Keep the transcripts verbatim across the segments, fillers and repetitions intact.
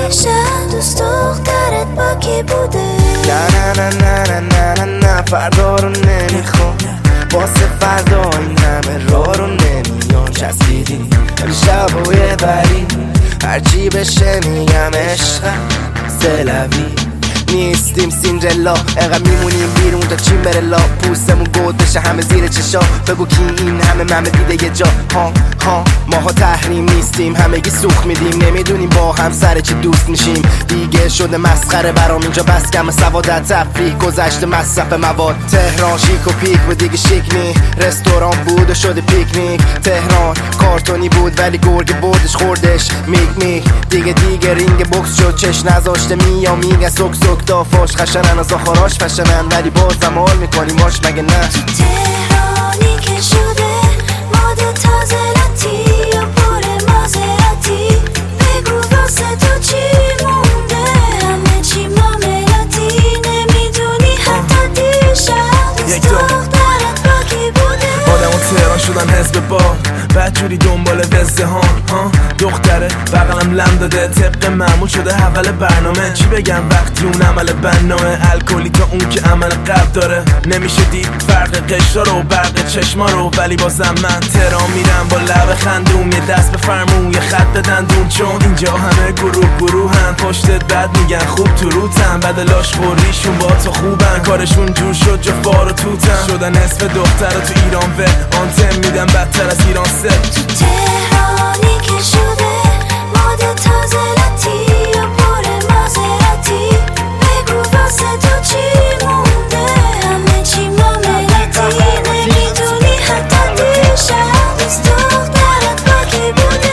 شب دوست دخترت با کی بوده؟ نه نه نه نه نه نه نه فردا رو نمیخوام، واسه فردا این همه راه رو نمیان چسبیدی ولی شب و یه بری هرچی بشه میگم عشقم سلوی نیستیم سیندرلا، اقا میمونیم بیرون تا چین بره لا، پوستمون گود بشه همه زیر چشا، بگو کی این همه ممه دیده یه جا ها ها ماها تحریم نیستیم همگی سوخ میدیم، نمیدونیم با هم سر چی دوست میشیم، دیگه شده مسخره برام اینجا بس کم سوادت تفریح گذشته مصرف مواد، تهران شیک و پیک و دیگه شیک نی، رستوران بود و شده پیکنیک، تهران کارتونی بود ولی گرگ بردش خوردش میگ میگ، دیگه دیگه رینگ بوکس شد چش نذاشته میا میگه سک سک دافاش خشنن از آخراش فشنن ولی بازم حال میکنی ماش مگه نه؟ تو تهرانی که شده ماده تازه لاتی یا پر مازراتی، بگو واسه تو چی مونده؟ همه چی معاملاتی، نمیدونی حتی دیشب دوست دخترت با کی بوده؟ آدم و تهران شدن حزب با بدجوری دنبال وزده ها ها دختره بغلم لم داده طبق معمول شده حول برنامه، چی بگم وقتی اون عمل بنامه الکلی تا اون که عمل قبل داره، نمیشه دید فرق قشرا رو برق چشما رو، ولی بازم من تهران میرم با لب خندون، یه دست به فرمون یه خط به دندون، چون اینجا همه گروه گروه هم پشتت بد میگن خوب تو روتن، بدلاش خوریشون با تو خوبن، کارشون جور شد جا فار و توتن، شدن اسم دختر تو ایران و آنتم میدن بدتر از ایران سه. تو تهرانی که شده ماده تازه لاتی یا پر مازراتی، بگو واسه تو چی مونده؟ همه چی معاملاتی، نمیدونی حتی دیشب دوست دخترت با کی بوده؟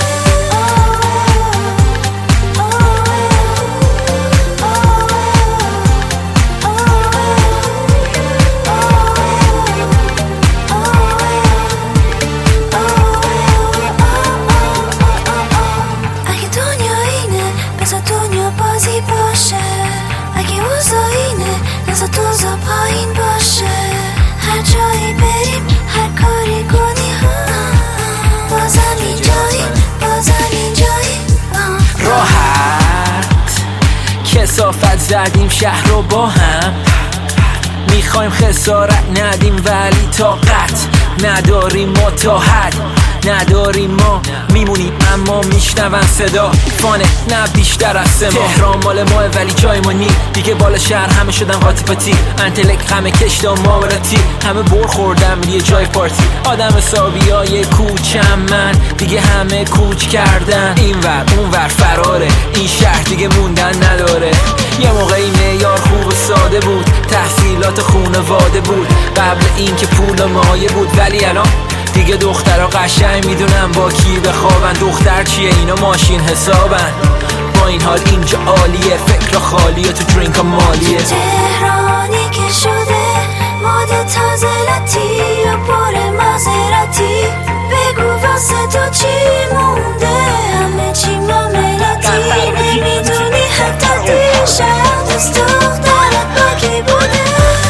نزا دوزا پایین باشه، هر جایی بریم هر کاری کنی بازم اینجایی بازم اینجایی راحت کثافت زدیم شهر رو با هم، میخوایم خسارت ندیم ولی طاقت نداریم ما تا حد نداریم، ما میمونیم اما میشنون صدا فانه نه بیشتر از سه ماه، تهران مال ماه ولی جای ما نی، دیگه بالا شهر همه شدن قاطی پاتی، انتلک همه کشت و مامراتی، همه بر خوردم یه جای پارتی، آدم حسابی های کوچم من دیگه همه کوچ کردن، این ور اون ور فراره، این شهر دیگه موندن نداره، یه موقعی معیار خوب و ساده بود، تحصیلات خونواده بود، قبل این که پول و مایه بود، ولی الان دیگه دخترها قشنگ میدونن با کی بخوابن، دختر چیه اینا ماشین حسابن، با این حال اینجا عالیه، فکر خالیه تو درینک مالیه. تهرانی که شده ماده تازه لاتی یا پر مازراتی، بگو واسه تو چی مونده؟ همه چی معاملاتی، نمیدونی حتی دیشب دوست دخترت با کی بوده؟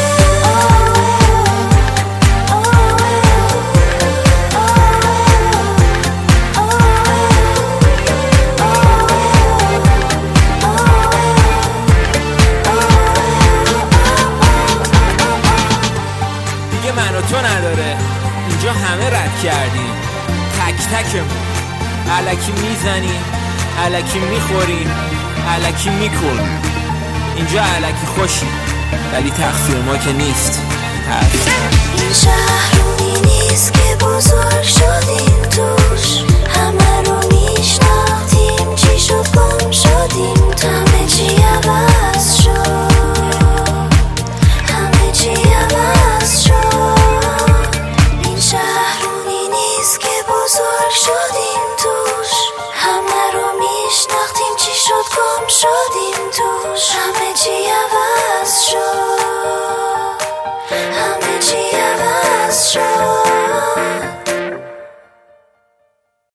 من و تو نداره، اینجا همه رد کردیم، تک تکمون الکی میزنیم الکی میخوریم الکی میکنیم، اینجا الکی خوشیم ولی تقصیر ما که نیست. این شهر اونی نیست که بزرگ شدیم توش، همه رو میشناختیم چی شد گم شدیم، همه چی عوض شد همه چی عوض شد، این شهر اونی نیست که بزرگ شدیم توش، همه رو میشناختیم چی شد گم شدیم توش، همه چی عوض شد همه چی